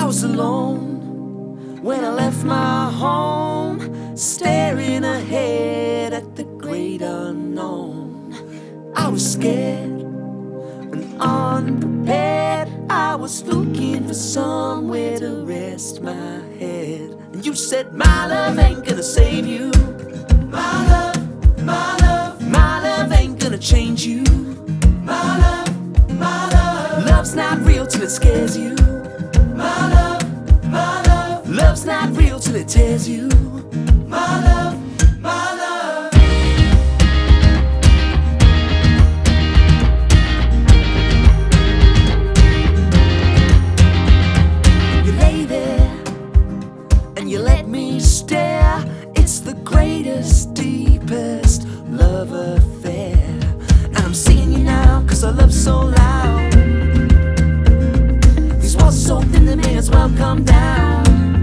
was alone when I left my home, staring ahead at the great unknown. I was scared and unprepared. I was looking for somewhere to rest my head. And you said, my love ain't gonna save you. My love, my love, my love ain't gonna change you. My love, my love, love's not real till it scares you. My love, my love, love's not real till it tears you. My love, my love. You lay there and you let me stare. It's the greatest, deepest love affair. And I'm seeing you now, cause our love's so loud. These walls are so thin, they may as well come down.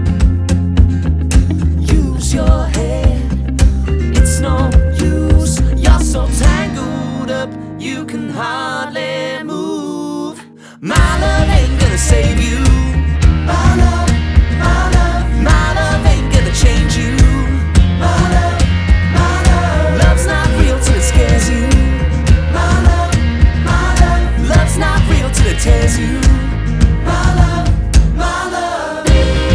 Use your head, it's no use. You're so tangled up, you can hardly move. My love ain't gonna save you. My love, my love, my love ain't gonna change you. My love, my love, love's not real till it scares you. My love, my love, love's not real till it tears you. My love, my love.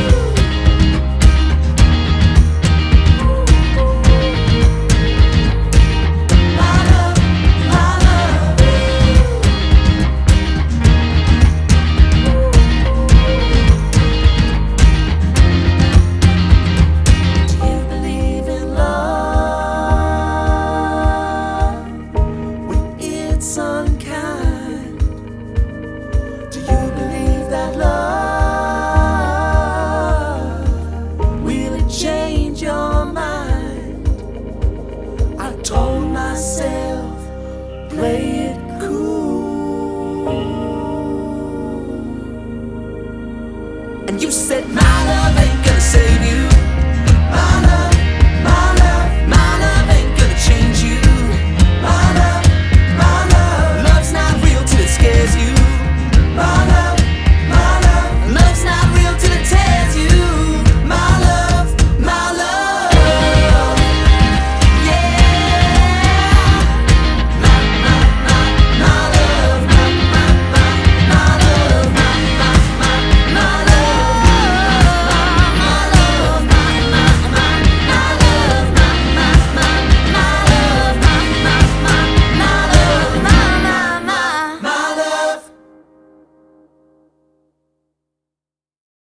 My love, my love. Do you believe in love when it's unkind? Do you believe that love will it change your mind? I told myself, play it cool. And you said, my love